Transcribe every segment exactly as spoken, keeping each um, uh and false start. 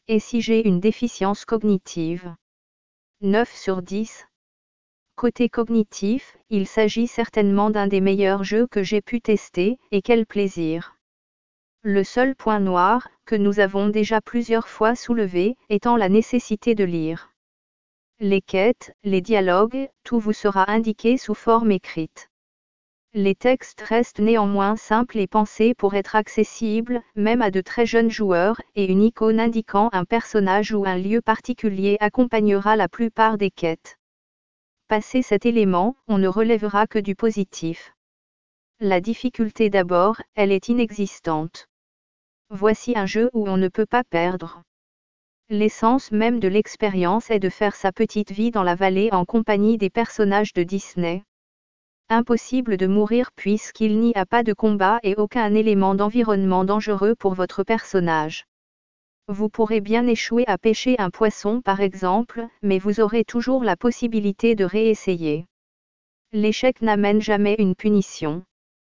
Et si j'ai une déficience cognitive? neuf sur dix. Côté cognitif, il s'agit certainement d'un des meilleurs jeux que j'ai pu tester, et quel plaisir! Le seul point noir, que nous avons déjà plusieurs fois soulevé, étant la nécessité de lire. Les quêtes, les dialogues, tout vous sera indiqué sous forme écrite. Les textes restent néanmoins simples et pensés pour être accessibles, même à de très jeunes joueurs, et une icône indiquant un personnage ou un lieu particulier accompagnera la plupart des quêtes. Passé cet élément, on ne relèvera que du positif. La difficulté d'abord, elle est inexistante. Voici un jeu où on ne peut pas perdre. L'essence même de l'expérience est de faire sa petite vie dans la vallée en compagnie des personnages de Disney. Impossible de mourir puisqu'il n'y a pas de combat et aucun élément d'environnement dangereux pour votre personnage. Vous pourrez bien échouer à pêcher un poisson par exemple, mais vous aurez toujours la possibilité de réessayer. L'échec n'amène jamais une punition.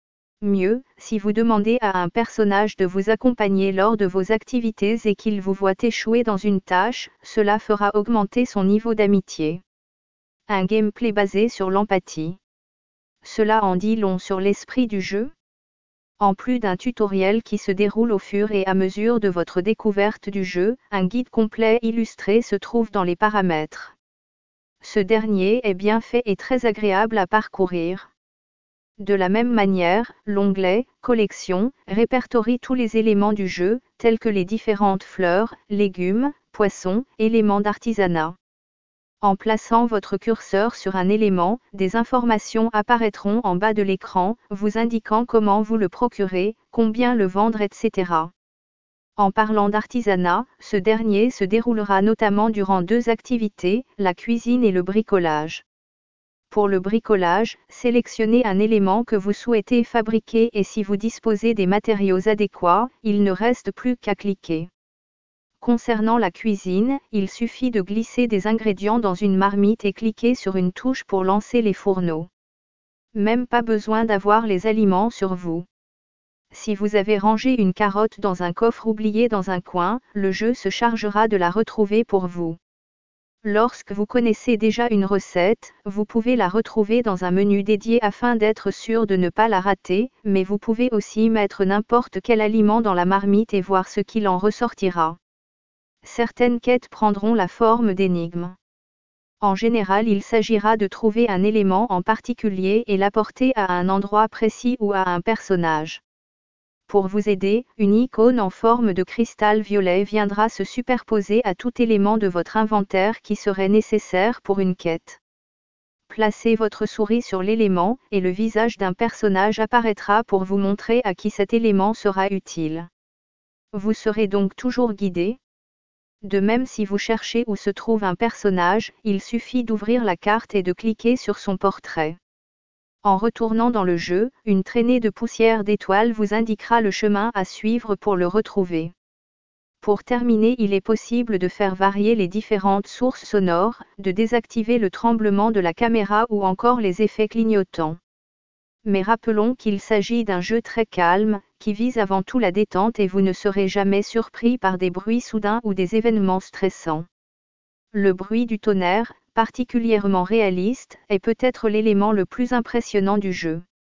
Mieux, si vous demandez à un personnage de vous accompagner lors de vos activités et qu'il vous voit échouer dans une tâche, cela fera augmenter son niveau d'amitié. Un gameplay basé sur l'empathie. Cela en dit long sur l'esprit du jeu. En plus d'un tutoriel qui se déroule au fur et à mesure de votre découverte du jeu, un guide complet illustré se trouve dans les paramètres. Ce dernier est bien fait et très agréable à parcourir. De la même manière, l'onglet « Collection » répertorie tous les éléments du jeu, tels que les différentes fleurs, légumes, poissons, éléments d'artisanat. En plaçant votre curseur sur un élément, des informations apparaîtront en bas de l'écran, vous indiquant comment vous le procurer, combien le vendre, et cetera. En parlant d'artisanat, ce dernier se déroulera notamment durant deux activités, la cuisine et le bricolage. Pour le bricolage, sélectionnez un élément que vous souhaitez fabriquer et si vous disposez des matériaux adéquats, il ne reste plus qu'à cliquer. Concernant la cuisine, il suffit de glisser des ingrédients dans une marmite et cliquer sur une touche pour lancer les fourneaux. Même pas besoin d'avoir les aliments sur vous. Si vous avez rangé une carotte dans un coffre oublié dans un coin, le jeu se chargera de la retrouver pour vous. Lorsque vous connaissez déjà une recette, vous pouvez la retrouver dans un menu dédié afin d'être sûr de ne pas la rater, mais vous pouvez aussi mettre n'importe quel aliment dans la marmite et voir ce qu'il en ressortira. Certaines quêtes prendront la forme d'énigmes. En général, il s'agira de trouver un élément en particulier et l'apporter à un endroit précis ou à un personnage. Pour vous aider, une icône en forme de cristal violet viendra se superposer à tout élément de votre inventaire qui serait nécessaire pour une quête. Placez votre souris sur l'élément, et le visage d'un personnage apparaîtra pour vous montrer à qui cet élément sera utile. Vous serez donc toujours guidé. De même, si vous cherchez où se trouve un personnage, il suffit d'ouvrir la carte et de cliquer sur son portrait. En retournant dans le jeu, une traînée de poussière d'étoiles vous indiquera le chemin à suivre pour le retrouver. Pour terminer, il est possible de faire varier les différentes sources sonores, de désactiver le tremblement de la caméra ou encore les effets clignotants. Mais rappelons qu'il s'agit d'un jeu très calme, qui vise avant tout la détente et vous ne serez jamais surpris par des bruits soudains ou des événements stressants. Le bruit du tonnerre, particulièrement réaliste, est peut-être l'élément le plus impressionnant du jeu.